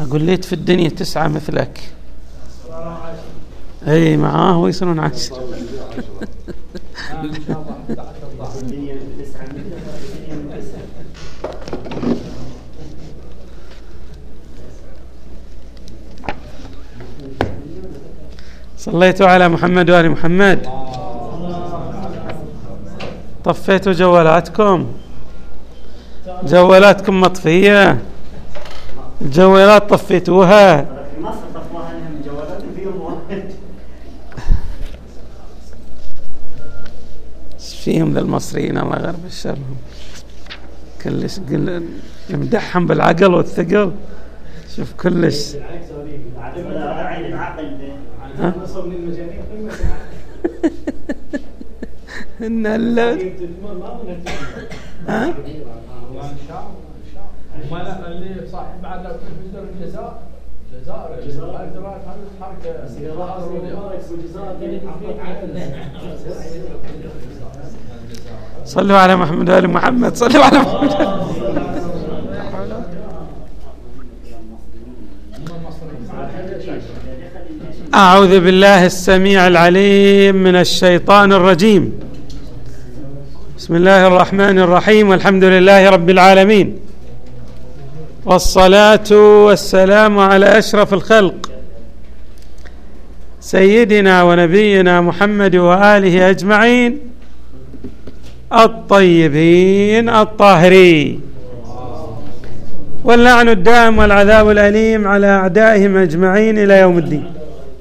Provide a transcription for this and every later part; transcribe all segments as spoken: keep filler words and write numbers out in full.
أقول ليت في الدنيا تسعة مثلك. أي معاه ويصيرون عشر. صليتوا على محمد وآل محمد. طفيتوا جوالاتكم؟ جوالاتكم مطفية؟ الجوالات طفيتوها؟ فيهم ذا المصريين الله غرب الشر، كلش يمدحهم بالعقل والثقل. شوف كلش إن اللي ها ما اللي صاحب بعد لو في الجزائر الجزائر الجزائر صلوا على محمد وآل محمد. صلوا على محمد. أعوذ بالله السميع العليم من الشيطان الرجيم. بسم الله الرحمن الرحيم، والحمد لله رب العالمين، والصلاة والسلام على أشرف الخلق سيدنا ونبينا محمد وآله أجمعين الطيبين الطاهرين، واللعن الدائم والعذاب الأليم على أعدائهم أجمعين إلى يوم الدين.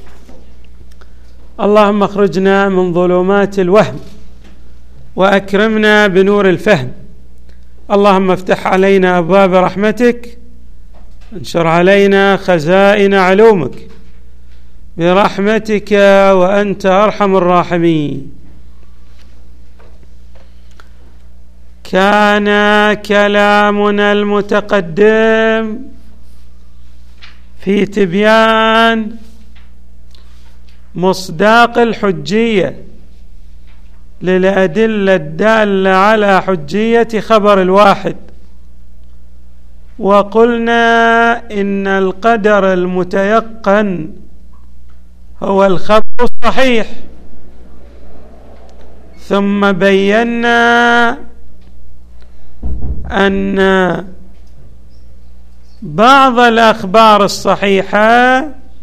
اللهم اخرجنا من ظلمات الوهم وأكرمنا بنور الفهم. اللهم افتح علينا أبواب رحمتك، انشر علينا خزائن علومك برحمتك وأنت أرحم الراحمين. كان كلامنا المتقدم في تبيان مصداق الحجية للأدلة الدالة على حجية خبر الواحد، وقلنا إن القدر المتيقن هو الخبر الصحيح، ثم بينا أن بعض الأخبار الصحيحة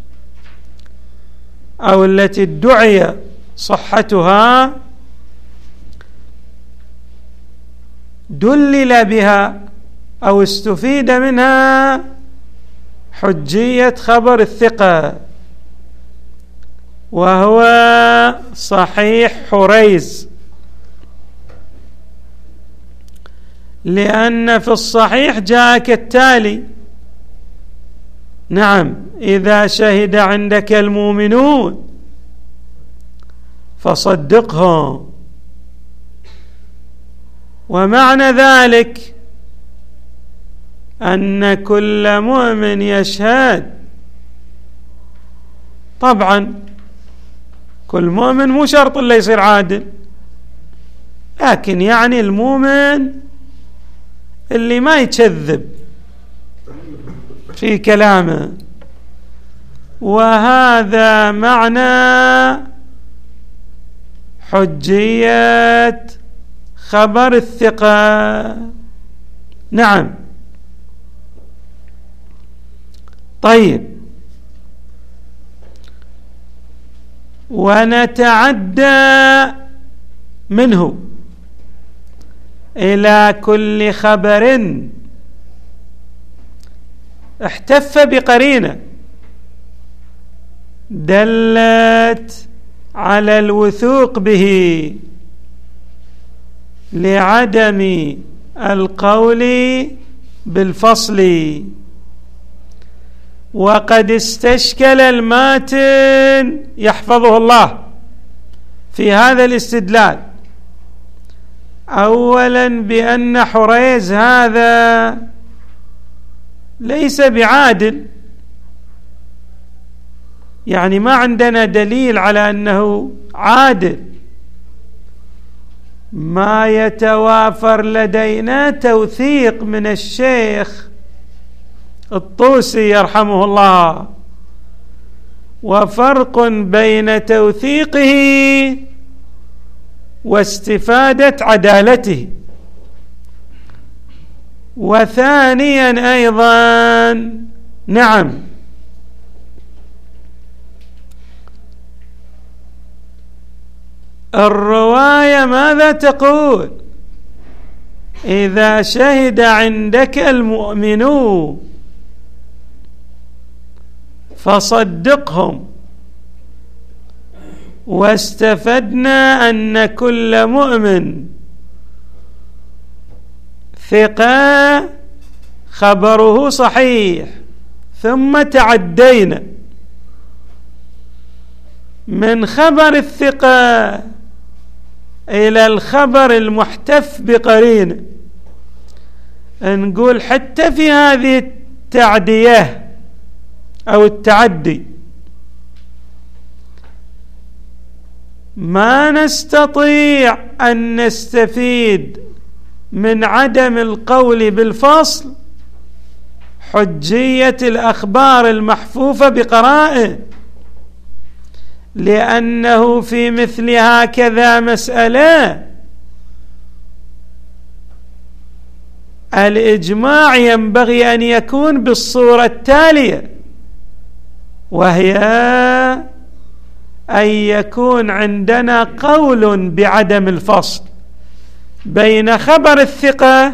أو التي ادعي صحتها دلل بها أو استفيد منها حجية خبر الثقة، وهو صحيح حريز، لأن في الصحيح جاء كالتالي: نعم، إذا شهد عندك المؤمنون فصدقهم. ومعنى ذلك أن كل مؤمن يشهد، طبعا كل مؤمن مو شرط اللي يصير عادل، لكن يعني المؤمن اللي ما يكذب في كلامه. وهذا معنى حجية خبر الثقة. نعم. طيب، ونتعدى منه إلى كل خبر احتف بقرينة دلت على الوثوق به لعدم القول بالفصل. وقد استشكل الماتن يحفظه الله في هذا الاستدلال، أولا بأن حريز هذا ليس بعادل، يعني ما عندنا دليل على أنه عادل، ما يتوافر لدينا توثيق من الشيخ الطوسي يرحمه الله. وفرق بين توثيقه واستفادة عدالته. وثانيا أيضا نعم الرواية ماذا تقول؟ إذا شهد عندك المؤمنون فصدقهم. واستفدنا أن كل مؤمن ثقة خبره صحيح. ثم تعدينا من خبر الثقة إلى الخبر المحتف بقرينة. نقول حتى في هذه التعدية أو التعدي ما نستطيع أن نستفيد من عدم القول بالفصل حجية الأخبار المحفوفة بقرائن، لأنه في مثل هكذا مسألة الإجماع ينبغي أن يكون بالصورة التالية، وهي أن يكون عندنا قول بعدم الفصل بين خبر الثقة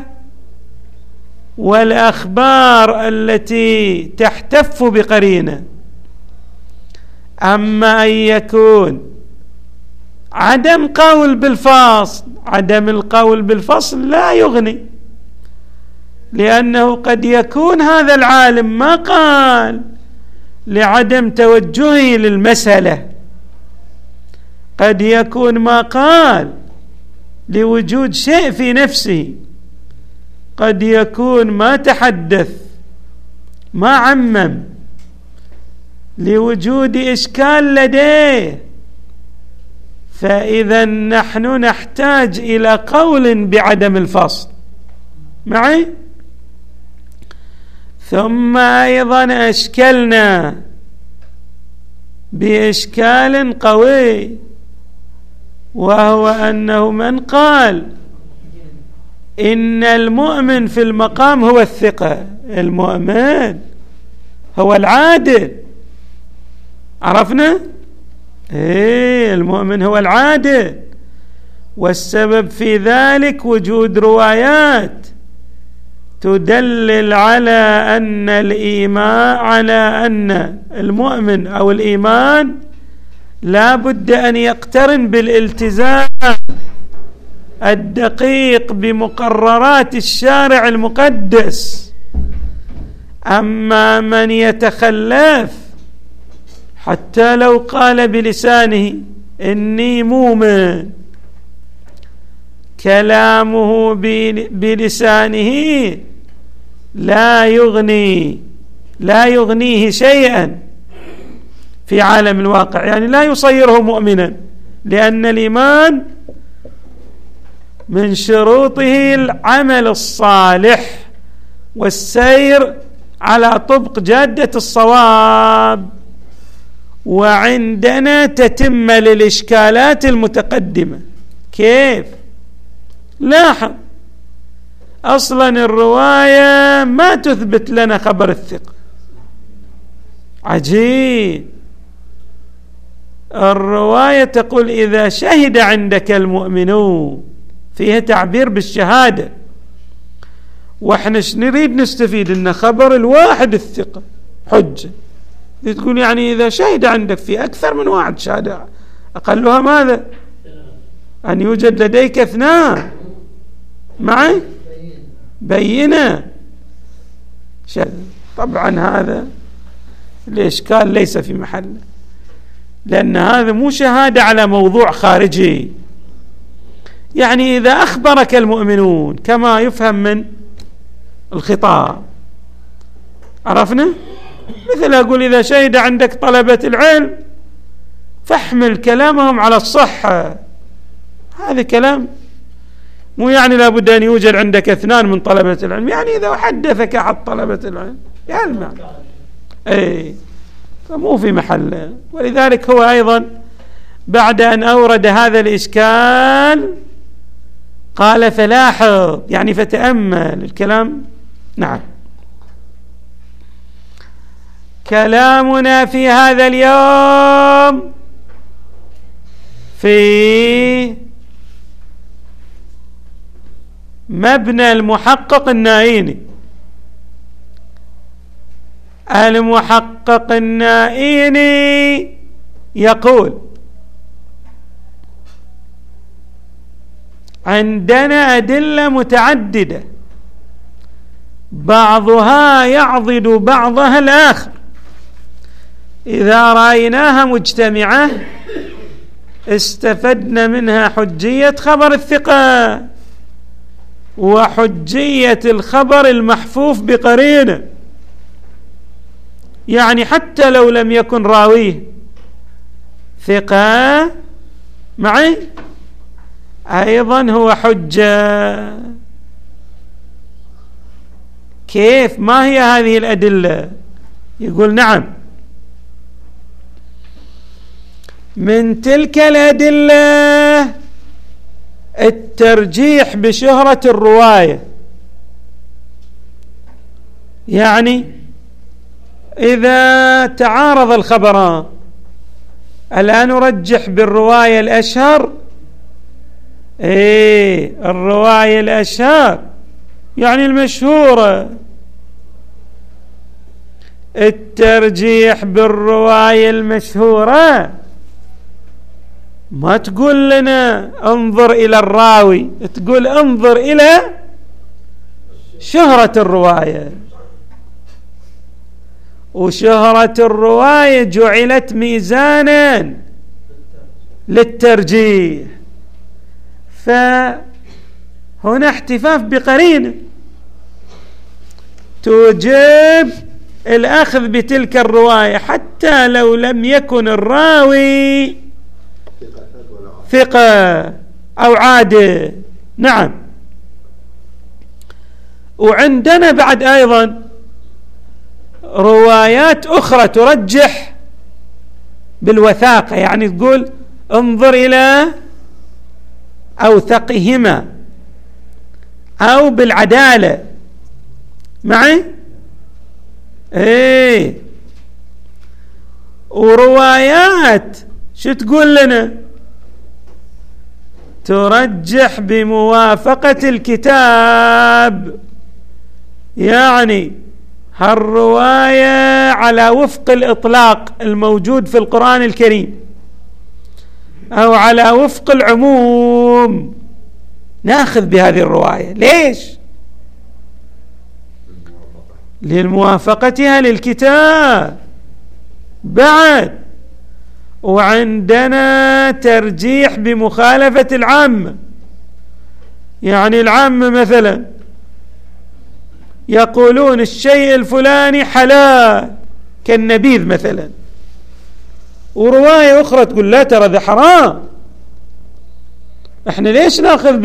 والأخبار التي تحتف بقرينة. أما أن يكون عدم قول بالفصل، عدم القول بالفصل لا يغني، لأنه قد يكون هذا العالم ما قال لعدم توجهه للمسألة، قد يكون ما قال لوجود شيء في نفسه، قد يكون ما تحدث ما عمم لوجود إشكال لديه. فإذا نحن نحتاج إلى قول بعدم الفصل معي. ثم أيضا أشكلنا بإشكال قوي، وهو أنه من قال إن المؤمن في المقام هو الثقة، المؤمن هو العادل، عرفنا؟ إيه المؤمن هو العادل. والسبب في ذلك وجود روايات تدلل على أن الإيمان، على أن المؤمن أو الإيمان لا بد أن يقترن بالالتزام الدقيق بمقررات الشارع المقدس. أما من يتخلف حتى لو قال بلسانه إني مؤمن، كلامه بلسانه لا يغني لا يغنيه شيئا في عالم الواقع، يعني لا يصيره مؤمنا، لأن الإيمان من شروطه العمل الصالح والسير على طبق جادة الصواب. وعندنا تتمة للإشكالات المتقدمة. كيف؟ لاحظ أصلا الرواية ما تثبت لنا خبر الثقة، عجيب. الرواية تقول إذا شهد عندك المؤمنون، فيها تعبير بالشهادة، وإحنا نريد نستفيد إن خبر الواحد الثقة حجة. تقول يعني إذا شهد عندك في أكثر من واحد شهادة، أقلها ماذا؟ أن يوجد لديك اثنان معي بينة. طبعا هذا الإشكال ليس في محله، لأن هذا مو شهادة على موضوع خارجي. يعني إذا أخبرك المؤمنون كما يفهم من الخطاب، عرفنا؟ مثل أقول إذا شهد عندك طلبة العلم فاحمل كلامهم على الصحة، هذا كلام مو يعني لابد أن يوجد عندك اثنان من طلبة العلم. يعني إذا حدثك أحد طلبة العلم يلمع. اي فمو في محله. ولذلك هو أيضا بعد أن أورد هذا الإشكال قال فلاحظ، يعني فتأمل الكلام. نعم. كلامنا في هذا اليوم في مبنى المحقق النائيني. المحقق النائيني يقول عندنا أدلة متعددة بعضها يعضد بعضها الآخر، إذا رأيناها مجتمعة استفدنا منها حجية خبر الثقة وحجية الخبر المحفوف بقرينة، يعني حتى لو لم يكن راويه ثقة معي أيضا هو حجة. كيف؟ ما هي هذه الأدلة؟ يقول نعم، من تلك الأدلة الترجيح بشهرة الرواية، يعني إذا تعارض الخبران الآن نرجح بالرواية الأشهر. إيه الرواية الأشهر يعني المشهورة. الترجيح بالرواية المشهورة ما تقول لنا انظر إلى الراوي، تقول انظر إلى شهرة الرواية، وشهرة الرواية جعلت ميزانا للترجيح. فهنا احتفاف بقرينة توجب الأخذ بتلك الرواية حتى لو لم يكن الراوي ثقة أو عادل. نعم. وعندنا بعد أيضا روايات أخرى ترجح بالوثاقة، يعني تقول انظر إلى أوثقهما أو بالعدالة معي. ايه وروايات شو تقول لنا؟ ترجح بموافقة الكتاب، يعني هالرواية على وفق الإطلاق الموجود في القرآن الكريم أو على وفق العموم ناخذ بهذه الرواية. ليش؟ للموافقتها للكتاب. بعد وعندنا ترجيح بمخالفة العامة، يعني العامة مثلا يقولون الشيء الفلاني حلال كالنبيذ مثلا، ورواية أخرى تقول لا ترى ذا حرام. احنا ليش ناخذ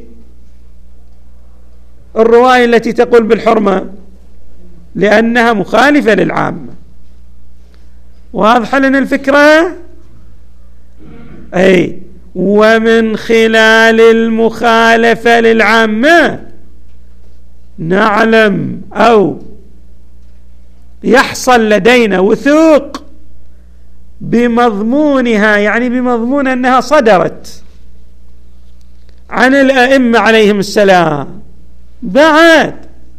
بالرواية التي تقول بالحرمة؟ لأنها مخالفة للعامة. واضحة لنا الفكرة؟ أي ومن خلال المخالفة للعامة نعلم أو يحصل لدينا وثوق بمضمونها، يعني بمضمون أنها صدرت عن الأئمة عليهم السلام. بعد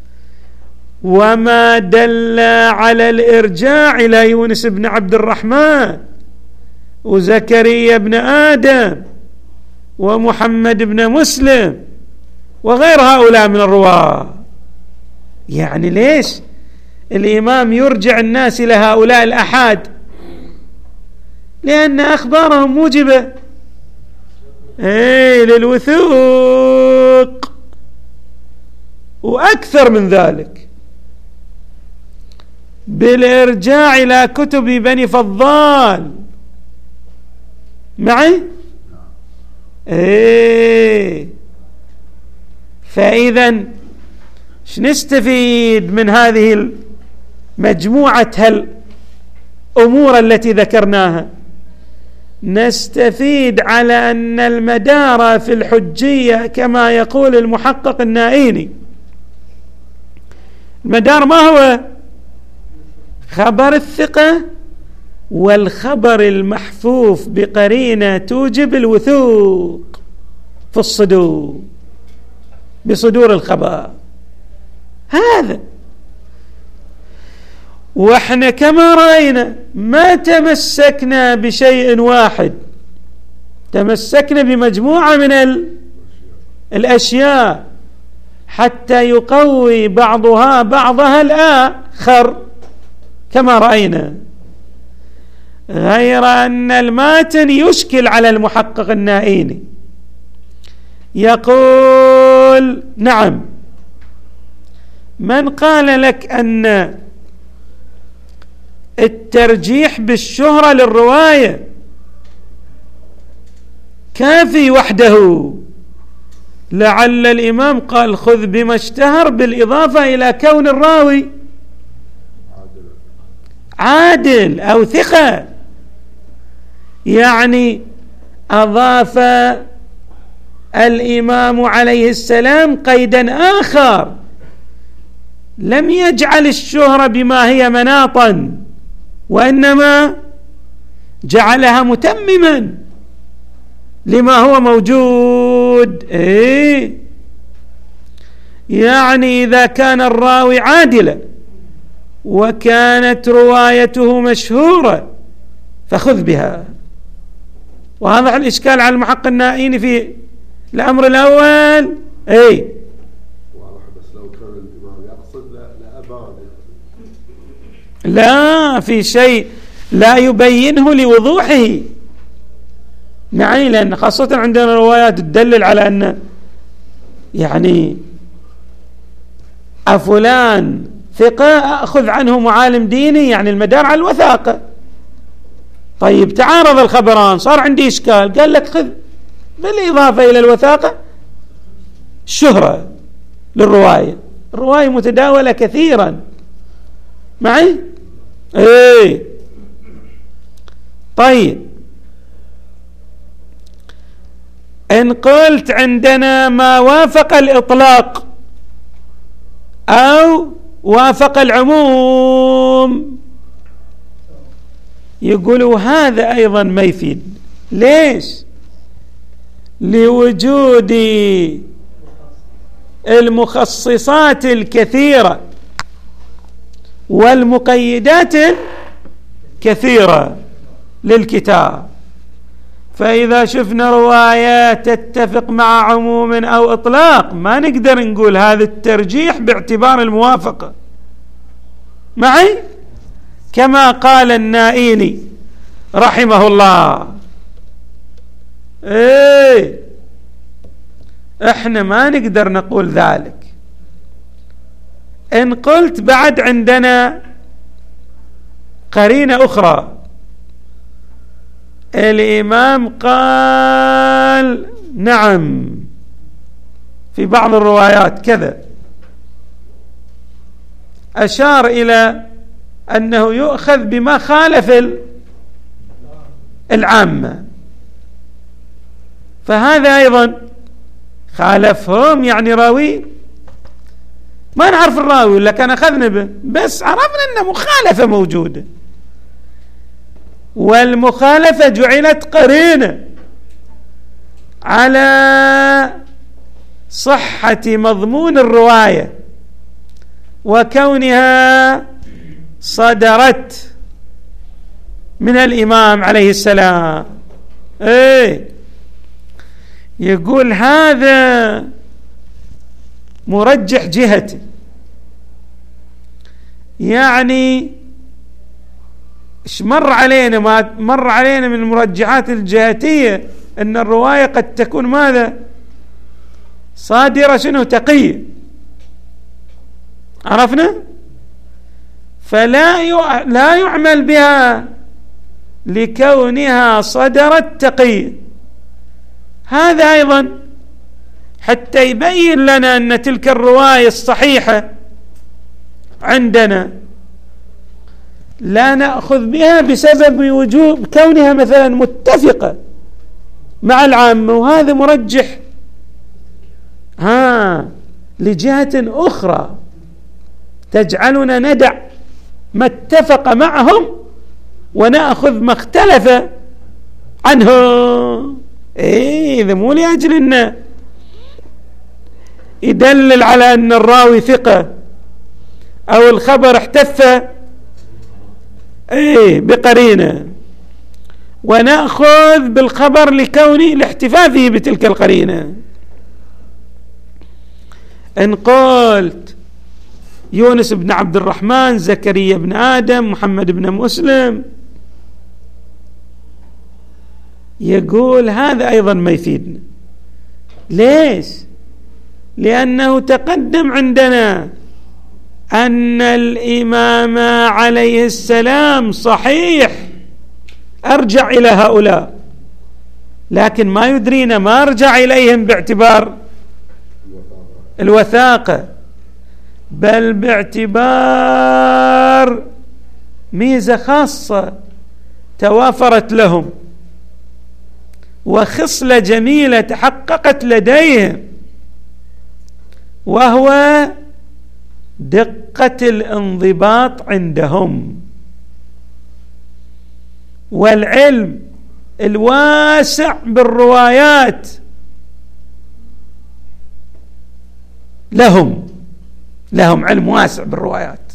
وما دل على الإرجاع إلى يونس بن عبد الرحمن وزكريا بن آدم ومحمد بن مسلم وغير هؤلاء من الرواة. يعني ليش الإمام يرجع الناس إلى هؤلاء الأحاد؟ لأن أخبارهم موجبة ايه للوثوق، وأكثر من ذلك بالإرجاع إلى كتب بني فضال معي. ايه فإذا شنستفيد من هذه مجموعة هالأمور التي ذكرناها، نستفيد على أن المدار في الحجية كما يقول المحقق النائيني، المدار ما هو؟ خبر الثقة والخبر المحفوف بقرينة توجب الوثوق في الصدور بصدور الخبر. هذا واحنا كما رأينا ما تمسكنا بشيء واحد، تمسكنا بمجموعة من الأشياء حتى يقوي بعضها بعضها الآخر كما رأينا، غير أن الماتن يشكل على المحقق النائيني، يقول نعم من قال لك أن الترجيح بالشهرة للرواية كافي وحده، لعل الإمام قال خذ بما اشتهر بالإضافة إلى كون الراوي عادل أو ثقة، يعني أضاف الإمام عليه السلام قيدا آخر، لم يجعل الشهرة بما هي مناطا، وإنما جعلها متمما لما هو موجود. إيه؟ يعني إذا كان الراوي عادلا وكانت روايته مشهورة فخذ بها. وهذا الإشكال على المحقق النائيني في الأمر الأول. أي بس لو كان الإمام يقصد لا أبان، لا في شيء لا يبينه لوضوحه معي، لأن خاصة عندنا روايات تدلل على أن يعني أفلان ثقة أخذ عنه معالم ديني، يعني المدار على الوثاقة. طيب تعارض الخبران صار عندي إشكال، قال لك خذ بالإضافة إلى الوثاقة الشهرة للرواية، الرواية متداولة كثيرا معي. ايه طيب إن قلت عندنا ما وافق الإطلاق أو وافق العموم، يقولوا هذا أيضا ما يفيد. ليش؟ لوجود المخصصات الكثيرة والمقيدات الكثيرة للكتاب، فإذا شفنا روايات تتفق مع عموم أو إطلاق ما نقدر نقول هذا الترجيح باعتبار الموافقة معي، كما قال النائيني رحمه الله. ايه احنا ما نقدر نقول ذلك. إن قلت بعد عندنا قرينة أخرى، الإمام قال نعم في بعض الروايات كذا، أشار إلى أنه يؤخذ بما خالف العامة، فهذا أيضا خالفهم، يعني راوي ما نعرف الراوي ولا كان أخذنا به، بس عرفنا أن مخالفة موجودة، والمخالفة جعلت قرينة على صحة مضمون الرواية وكونها صدرت من الإمام عليه السلام. ايه يقول هذا مرجح جهته، يعني ايش مر علينا ما مر علينا من المرجحات الجهتية ان الرواية قد تكون ماذا صادرة شنو تقية، عرفنا، فلا ي... لا يعمل بها لكونها صدرت تقية. هذا أيضا حتى يبين لنا أن تلك الرواية الصحيحة عندنا لا نأخذ بها بسبب وجوب كونها مثلا متفقة مع العامة، وهذا مرجح ها لجهة أخرى تجعلنا ندع ما اتفق معهم ونأخذ ما اختلف عنه. إيه إذا مو لأجل أنه يدلل على أن الراوي ثقة أو الخبر احتف إيه بقرينة، ونأخذ بالخبر لكونه لاحتفاظه بتلك القرينة. إن قلت يونس بن عبد الرحمن، زكريا بن آدم، محمد بن مسلم، يقول هذا أيضا ما يفيدنا. ليش؟ لأنه تقدم عندنا أن الإمام عليه السلام صحيح أرجع إلى هؤلاء، لكن ما يدرينا ما أرجع إليهم باعتبار الوثاقة، بل باعتبار ميزة خاصة توافرت لهم وخصلة جميلة تحققت لديهم، وهو دقة الانضباط عندهم والعلم الواسع بالروايات لهم لهم علم واسع بالروايات،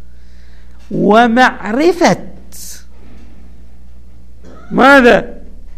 ومعرفة ماذا؟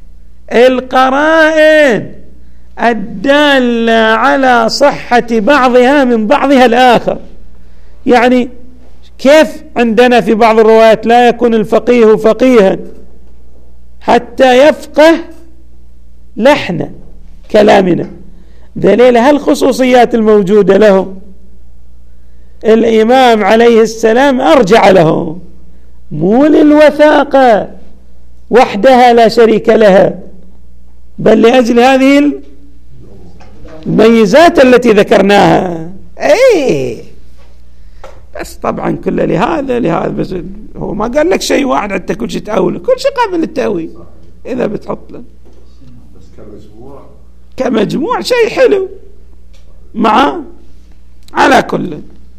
القرائن الدالة على صحة بعضها من بعضها الآخر. يعني كيف عندنا في بعض الروايات لا يكون الفقيه فقيها حتى يفقه لحن كلامنا، دليل هالخصوصيات الموجودة لهم الإمام عليه السلام أرجع له، مو للوثاقة وحدها لا شريك لها، بل لأجل هذه الميزات التي ذكرناها. أي بس طبعا كل لهذا لهذا، بس هو ما قال لك شيء واحد حتى كل شيء تأوله، كل شيء قابل للتأويل إذا بتحط له، بس كمجموع كمجموع شيء حلو مع على كل.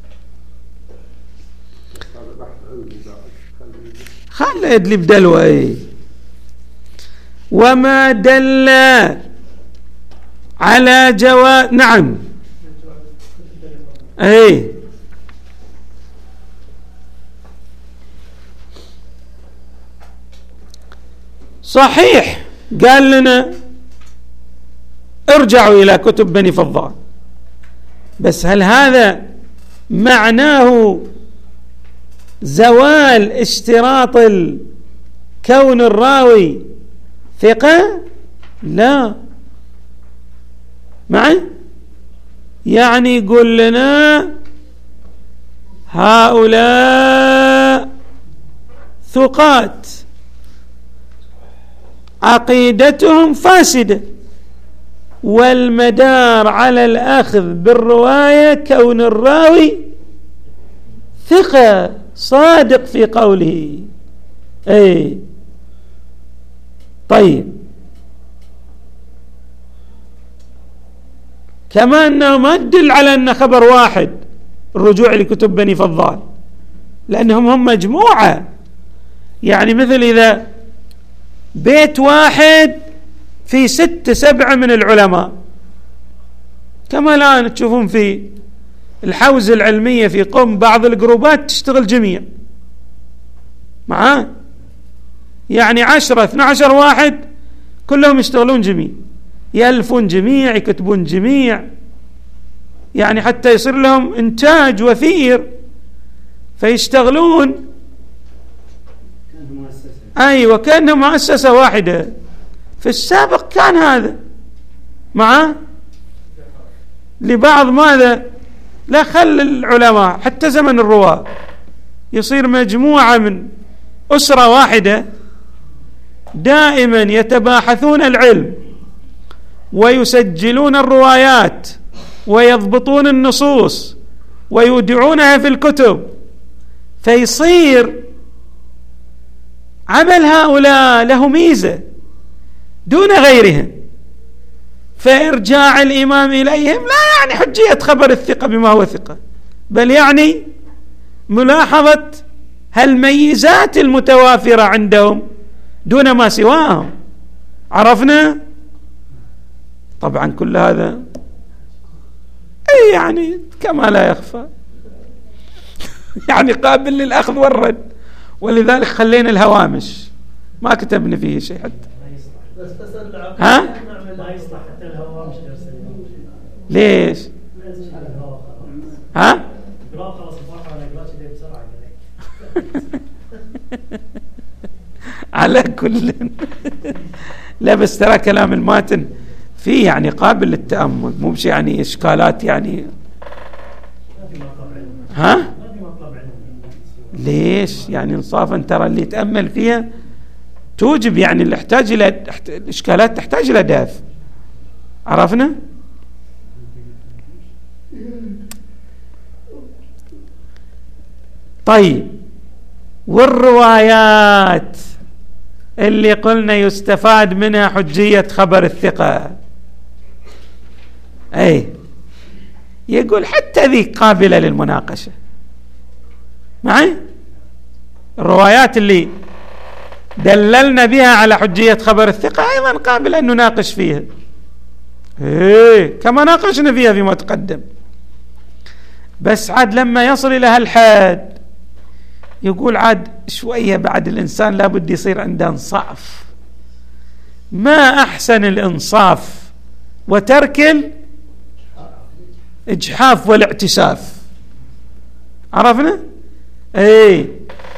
خلي يدلي بدلوه. اي وما دل على جواز، نعم اي صحيح قال لنا ارجعوا إلى كتب بني فضال، بس هل هذا معناه زوال اشتراط كون الراوي ثقة؟ لا، معي يعني يقول لنا هؤلاء ثقات عقيدتهم فاسدة، والمدار على الأخذ بالرواية كون الراوي ثقة صادق في قوله. اي طيب، كما أنه ما تدل على أن خبر واحد الرجوع لكتب بني فضال، لأنهم هم مجموعة. يعني مثل إذا بيت واحد في ستة سبعة من العلماء، كما الآن تشوفون في الحوزة العلمية في قم بعض الجروبات تشتغل جميع معاه، يعني عشرة اثنى عشر واحد كلهم يشتغلون جميع، يألفون جميع، يكتبون جميع، يعني حتى يصير لهم إنتاج وفير فيشتغلون. أيوة كأنه مؤسسة واحدة. في السابق كان هذا معاه لبعض ماذا لا خل العلماء حتى زمن الرواة يصير مجموعة من أسرة واحدة دائما يتباحثون العلم ويسجلون الروايات ويضبطون النصوص ويودعونها في الكتب، فيصير عمل هؤلاء له ميزة دون غيرهم، فإرجاع الإمام إليهم لا يعني حجية خبر الثقة بما هو ثقة، بل يعني ملاحظة هالميزات المتوافرة عندهم دون ما سواهم. عرفنا؟ طبعا كل هذا أي يعني كما لا يخفى يعني قابل للأخذ والرد، ولذلك خلينا الهوامش ما كتبنا فيه شيء حتى. ها؟ ما يصلح حتى الهوامش. ليش؟ ها؟ على كل لا بس ترى كلام الماتن فيه يعني قابل للتأمل، مو بشي يعني إشكالات يعني. ها؟ ليش؟ يعني انصافا ترى اللي يتأمل فيها توجب يعني اللي يحتاج إلى الإشكالات تحتاج إلى دافع. عرفنا؟ طيب، والروايات اللي قلنا يستفاد منها حجية خبر الثقة، أي يقول حتى ذي قابلة للمناقشة معي. الروايات اللي دللنا بها على حجية خبر الثقة أيضا قابلة أن نناقش فيها، إيه كما ناقشنا فيها فيما تقدم. بس عاد لما يصل إلى هالحد يقول عاد شوية بعد الإنسان لابد يصير عنده انصاف. ما أحسن الإنصاف وترك الإجحاف والاعتساف. عرفنا؟ ايه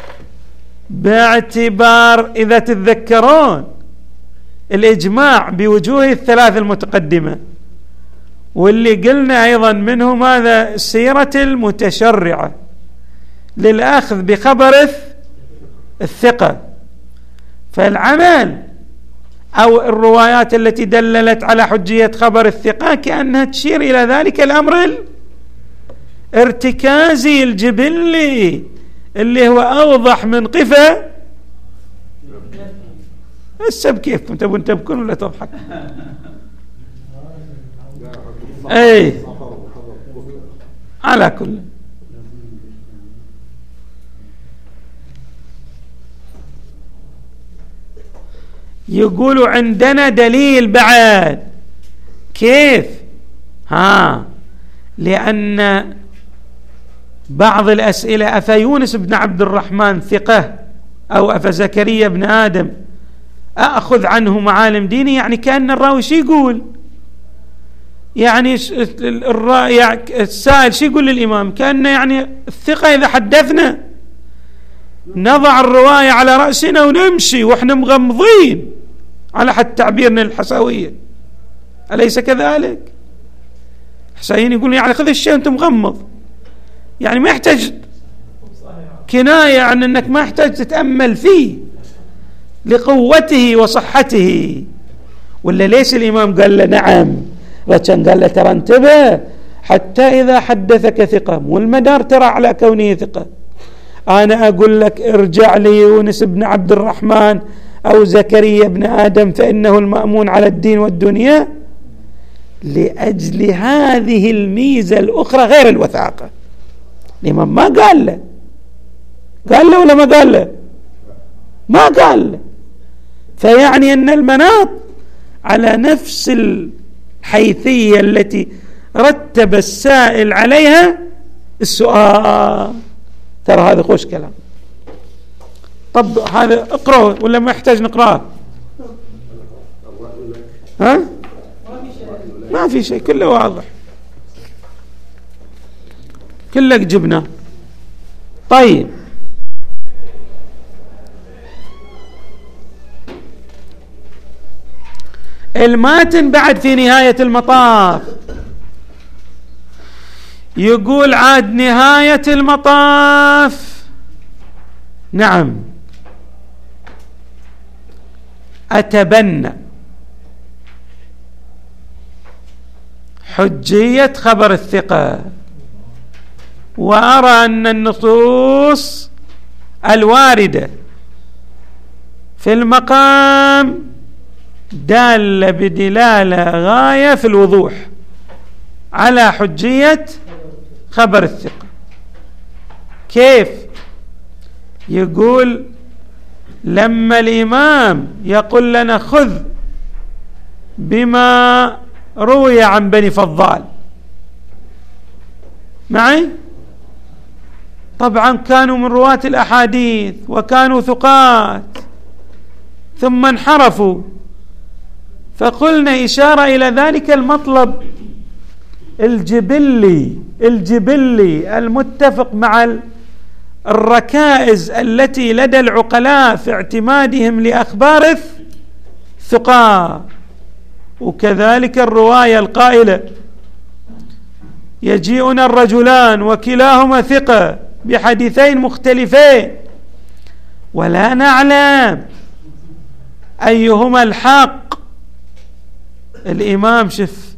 باعتبار إذا تتذكرون الإجماع بوجوه الثلاث المتقدمة، واللي قلنا أيضا منه ماذا؟ السيرة المتشرعة للأخذ بخبر الثقة. فالعمل أو الروايات التي دللت على حجية خبر الثقة كأنها تشير إلى ذلك الأمر الارتكازي الجبلي اللي هو أوضح من قفا. هسه بكيفكم تبون تبكون ولا تضحك؟ اي على كل. يقولوا عندنا دليل بعد. كيف؟ ها لأن بعض الأسئلة أفيونس بن عبد الرحمن ثقة أو أفزكريا بن آدم أأخذ عنه معالم ديني؟ يعني كأن الراوي شي يقول، يعني السائل شي يقول للإمام كأنه يعني الثقة إذا حدثنا نضع الرواية على رأسنا ونمشي وإحنا مغمضين على حد تعبيرنا الحساوية، أليس كذلك؟ حسين يقول يعني خذ الشيء وانت مغمض، يعني ما يحتاج كناية عن أنك ما يحتاج تتأمل فيه لقوته وصحته. ولا ليش الإمام قال له نعم وكان قال له ترى انتبه حتى إذا حدثك ثقة، والمدار ترى على كونه ثقة. أنا أقول لك ارجع لي يونس بن عبد الرحمن أو زكريا بن آدم فإنه المأمون على الدين والدنيا، لأجل هذه الميزة الأخرى غير الوثاقة. الإمام ما قال له، قال له ولا ما قال له؟ ما قال له. فيعني أن المناط على نفس الحيثية التي رتب السائل عليها السؤال. ترى هذا خوش كلام. طب هذا اقرأه ولا ما يحتاج نقرأه؟ ها؟ ما في شيء، كله واضح، كلك جبنا. طيب الماتن بعد في نهاية المطاف يقول عاد نهاية المطاف نعم أتبنى حجية خبر الثقة، وأرى أن النصوص الواردة في المقام دالة بدلالة غاية في الوضوح على حجية خبر الثقة. كيف؟ يقول لما الإمام يقول لنا خذ بما روي عن بني فضال معي، طبعا كانوا من رواة الأحاديث وكانوا ثقات ثم انحرفوا، فقلنا إشارة إلى ذلك المطلب الجبلي الجبلي المتفق مع الركائز التي لدى العقلاء في اعتمادهم لأخبار الثقات، وكذلك الرواية القائلة يجيئنا الرجلان وكلاهما ثقة بحديثين مختلفين ولا نعلم أيهما الحق. الإمام شف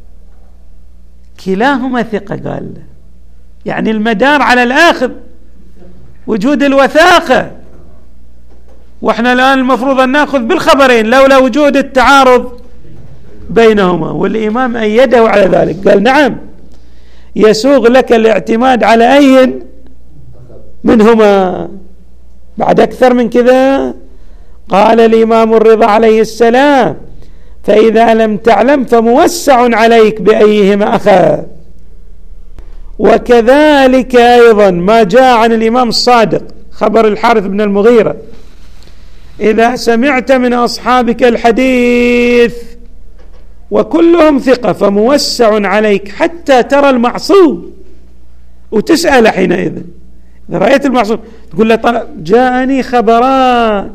كلاهما ثقة قال له، يعني المدار على الآخذ وجود الوثاقة، وإحنا الآن المفروض أن نأخذ بالخبرين لولا وجود التعارض بينهما، والإمام أيده على ذلك قال نعم يسوغ لك الاعتماد على أي منهما. بعد أكثر من كذا قال الإمام الرضا عليه السلام فإذا لم تعلم فموسع عليك بأيهما أخذ. وكذلك أيضا ما جاء عن الإمام الصادق خبر الحارث بن المغيرة إذا سمعت من أصحابك الحديث وكلهم ثقة فموسع عليك حتى ترى المعصوم وتسأل حينئذ. إذا رأيت المعصوم تقول له جاءني خبران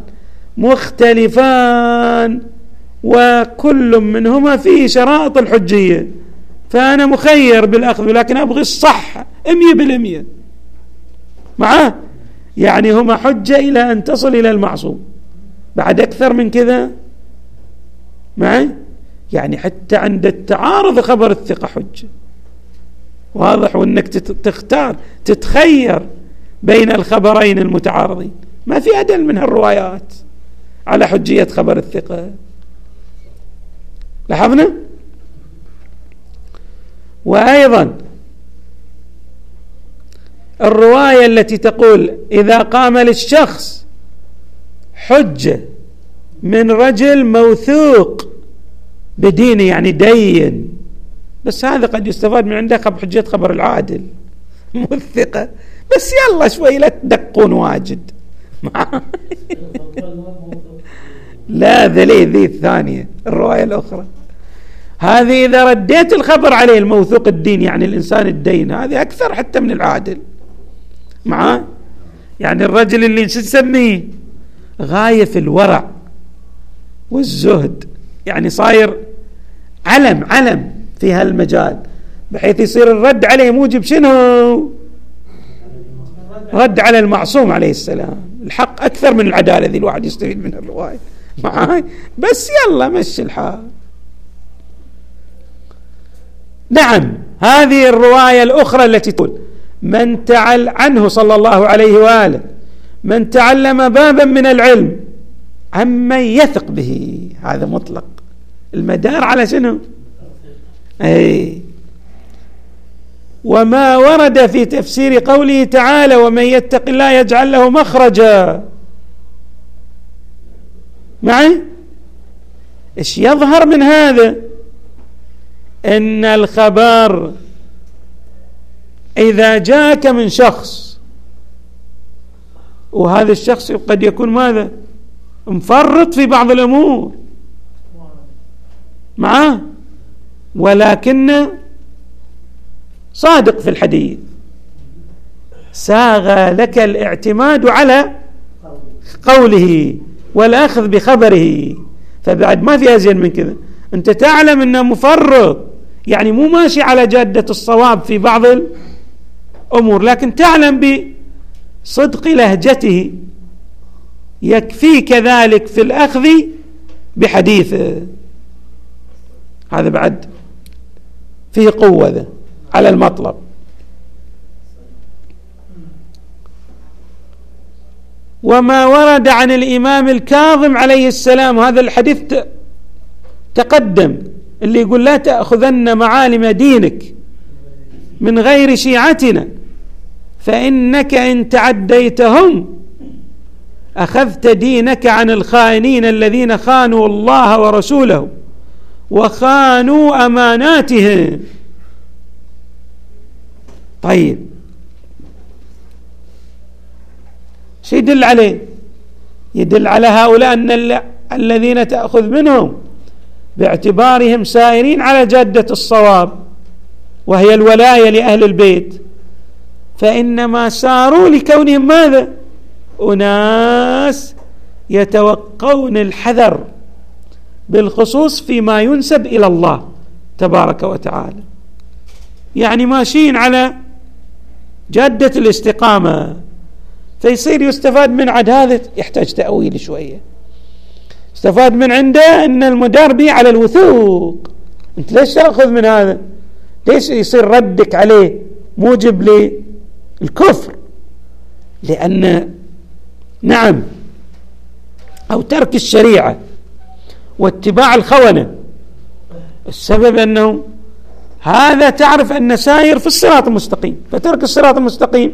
مختلفان وكل منهما فيه شرائط الحجية فأنا مخير بالأخذ لكن أبغي الصح أمية بالأمية معاه، يعني هما حجة إلى أن تصل إلى المعصوم. بعد أكثر من كذا معي، يعني حتى عند التعارض خبر الثقة حجة واضح، وأنك تختار تتخير بين الخبرين المتعارضين ما في أدل من هالروايات على حجية خبر الثقة. لاحظنا؟ وأيضا الرواية التي تقول إذا قام للشخص حجة من رجل موثوق بدينه يعني دين، بس هذا قد يستفاد من عنده حجية خبر العادل مو الثقة، بس يلا شوي لا تدقون واجد لا ذلي ذي الثانية الرواية الأخرى هذه إذا رديت الخبر عليه الموثوق الدين يعني الإنسان الدين هذه أكثر حتى من العادل معاه، يعني الرجل اللي نسميه غاية في الورع والزهد، يعني صاير علم علم في هالمجال بحيث يصير الرد عليه موجب شنو؟ رد على المعصوم عليه السلام. الحق أكثر من العدالة ذي الواحد يستفيد من الرواية معاي، بس يلا مشي الحال. نعم هذه الرواية الأخرى التي تقول من تعل عنه صلى الله عليه وآله من تعلم بابا من العلم عمن يثق به، هذا مطلق المدار على شنو؟ أي وما ورد في تفسير قوله تعالى ومن يتق الله يجعل له مخرجا معي، إيش يظهر من هذا؟ إن الخبر إذا جاءك من شخص وهذا الشخص قد يكون ماذا؟ مفرط في بعض الأمور معاه ولكن صادق في الحديث، ساغ لك الاعتماد على قوله والأخذ بخبره، فبعد ما في أزين من كذا. أنت تعلم أنه مفرط يعني مو ماشي على جادة الصواب في بعض الأمور، لكن تعلم بصدق لهجته يكفي كذلك في الأخذ بحديثه، هذا بعد فيه قوة ذا على المطلب. وما ورد عن الإمام الكاظم عليه السلام، هذا الحديث تقدم اللي يقول لا تأخذن معالم دينك من غير شيعتنا فإنك إن تعديتهم أخذت دينك عن الخائنين الذين خانوا الله ورسوله وخانوا أماناتهم. طيب شو يدل عليه؟ يدل على هؤلاء أن الذين تأخذ منهم باعتبارهم سائرين على جادة الصواب وهي الولاية لأهل البيت، فإنما ساروا لكونهم ماذا؟ أناس يتوقون الحذر بالخصوص فيما ينسب إلى الله تبارك وتعالى، يعني ماشيين على جادة الاستقامة، فيصير يستفاد من عد هذا يحتاج تأويل شوية. استفاد من عنده أن المدار به على الوثوق، أنت ليش تأخذ من هذا؟ ليش يصير ردك عليه موجب للكفر؟ لأن نعم أو ترك الشريعة واتباع الخونة السبب أنه هذا تعرف أن ساير في الصراط المستقيم، فترك الصراط المستقيم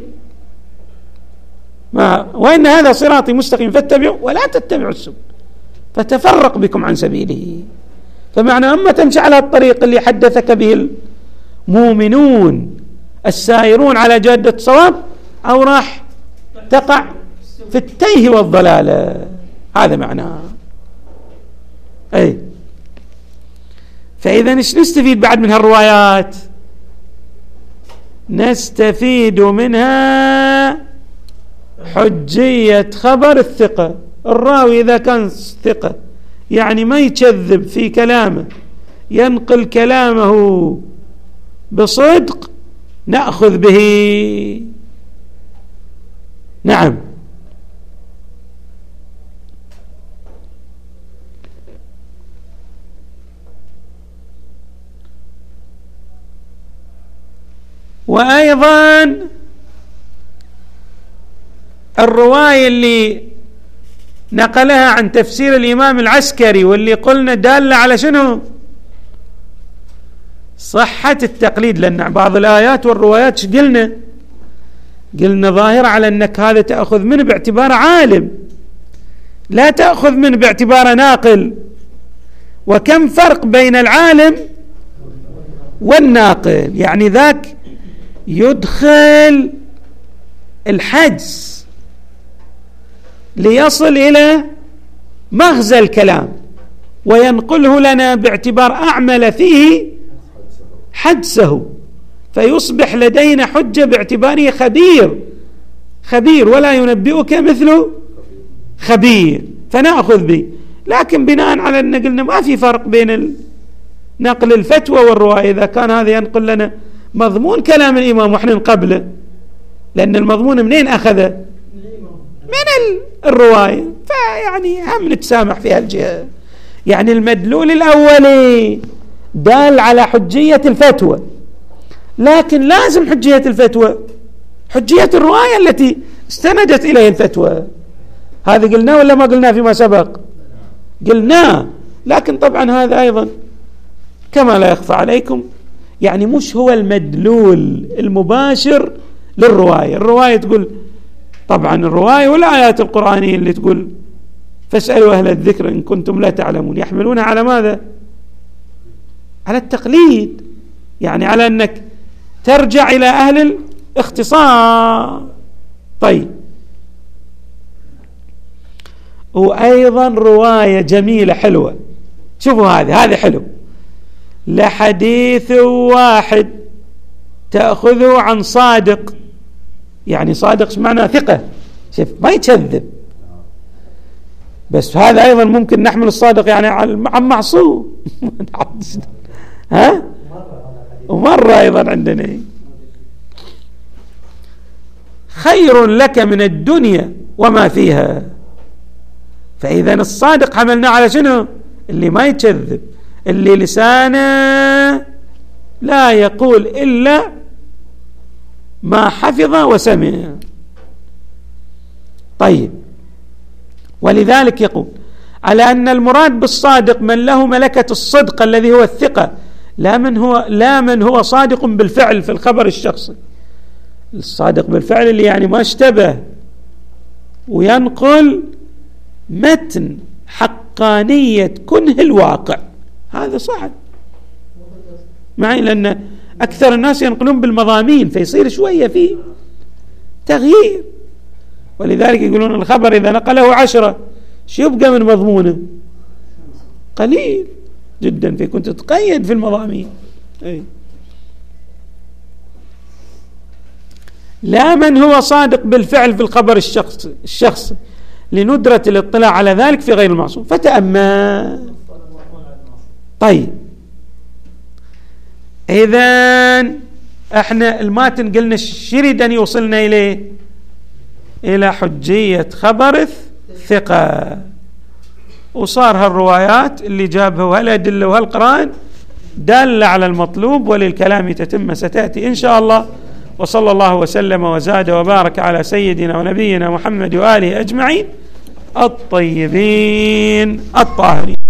ما وإن هذا صراطي مستقيم فاتبعوا ولا تتبعوا السبل فتفرق بكم عن سبيله. فمعنى أما تمشي على الطريق اللي حدثك به المؤمنون السائرون على جادة صواب أو راح تقع في التيه والضلالة، هذا معناه. أي فإذا إيش نستفيد بعد من هالروايات؟ نستفيد منها حجية خبر الثقة، الراوي إذا كان ثقة يعني ما يكذب في كلامه، ينقل كلامه بصدق نأخذ به. نعم. وأيضا الرواية اللي نقلها عن تفسير الإمام العسكري واللي قلنا دالة على شنو؟ صحة التقليد، لأن بعض الآيات والروايات شو قلنا؟ قلنا ظاهرة على أنك هذا تأخذ منه باعتبار عالم، لا تأخذ منه باعتبار ناقل. وكم فرق بين العالم والناقل، يعني ذاك يدخل الحدس ليصل إلى مغزى الكلام وينقله لنا باعتبار أعمل فيه حدسه، فيصبح لدينا حجة باعتباره خبير خبير ولا ينبئك مثل خبير، فنأخذ به. لكن بناء على أن قلنا ما في فرق بين نقل الفتوى والرواية، إذا كان هذا ينقل لنا مضمون كلام الإمام وإحنا نقبله، لأن المضمون منين أخذه؟ من الرواية، فيعني هم نتسامح في هالجهة. يعني المدلول الأولي دال على حجية الفتوى، لكن لازم حجية الفتوى حجية الرواية التي استندت إليه الفتوى. هذا قلنا ولا ما قلنا فيما سبق؟ قلنا. لكن طبعا هذا أيضا كما لا يخفى عليكم يعني مش هو المدلول المباشر للرواية. الرواية تقول طبعا الرواية والآيات القرآنية اللي تقول فاسألوا أهل الذكر إن كنتم لا تعلمون، يحملونها على ماذا؟ على التقليد، يعني على أنك ترجع إلى أهل الاختصاص. طيب، وأيضا رواية جميلة حلوة، شوفوا هذه هذه حلو، لحديث واحد تأخذه عن صادق، يعني صادق معناه ثقة، شوف ما يكذب، بس هذا أيضا ممكن نحمل الصادق يعني عن معصوم ها؟ ومرة أيضا عندنا خير لك من الدنيا وما فيها. فإذا الصادق حملنا على شنو؟ اللي ما يكذب، اللي لسانه لا يقول إلا ما حفظ وسمع. طيب، ولذلك يقول على أن المراد بالصادق من له ملكة الصدق الذي هو الثقة، لا من هو لا من هو صادق بالفعل في الخبر الشخصي. الصادق بالفعل اللي يعني ما اشتبه وينقل متن حقانية كنه الواقع، هذا صعب معي، لأن أكثر الناس ينقلون بالمضامين فيصير شوية فيه تغيير. ولذلك يقولون الخبر إذا نقله عشرة شو يبقى من مضمونه؟ قليل جدا، في كنت تقيد في المضامين. أي. لا من هو صادق بالفعل في الخبر الشخصي الشخصي لندرة الاطلاع على ذلك في غير المعصوم. فتأمل. طيب إذن احنا الماتن قلنا شريد أن يوصلنا إليه إلى حجية خبر الثقة، وصار هالروايات اللي جابها وهالأدلة وهالقرآن دالة على المطلوب، وللكلام تتم ستأتي إن شاء الله. وصلى الله وسلم وزاد وبارك على سيدنا ونبينا محمد وآله أجمعين الطيبين الطاهرين.